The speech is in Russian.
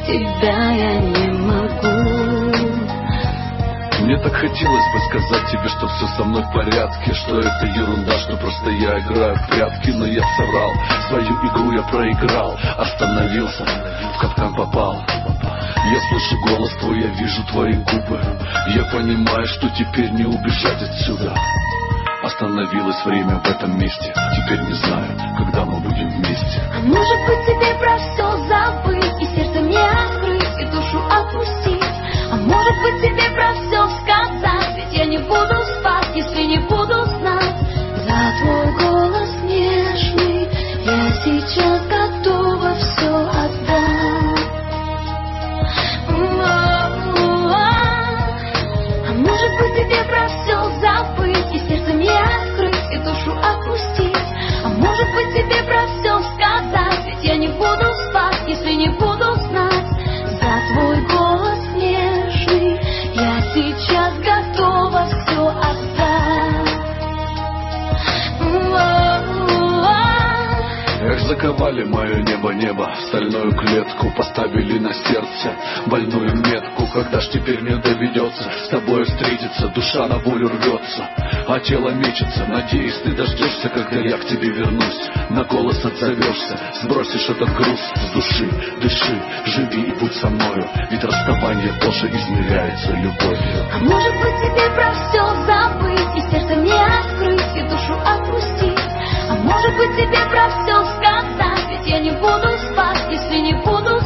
тебя я не могу. Мне так хотелось бы сказать тебе, что все со мной в порядке, что это ерунда, что просто я играю в прятки, но я соврал, свою игру я проиграл, остановился, в капкан попал. Я слышу голос твой, я вижу твои губы, я понимаю, что теперь не убежать отсюда. Остановилось время в этом месте, теперь не знаю, когда мы будем вместе. А может быть тебе про все забыть, и сердце мне открыть, и душу отпустить. А может быть тебе про все сказать, ведь я не буду спать, если не буду знать. За твой голос нежный я сейчас готова все отдать. А может быть тебе про все забыть, и сердце мне открыть, и душу отпустить. А может быть тебе про все сказать, ведь я не буду спать, если не буду знать. За твой голос нежный я сейчас готова все отдать. Эх, заковали мое небо, стальную клетку поставили на сердце, больную метку. Когда ж теперь мне доведется с тобой встретиться, душа на волю рвется, а тело мечется. Надеюсь, ты дождешься, когда я к тебе вернусь, на голос отзовешься, сбросишь этот груз с души. Дыши, живи и будь со мною, ведь расставание тоже измеряется любовью. А может быть тебе про все забыть, и сердце мне открыть, и душу отпустить. А может быть тебе про все сказать, ведь я не буду спать, если не буду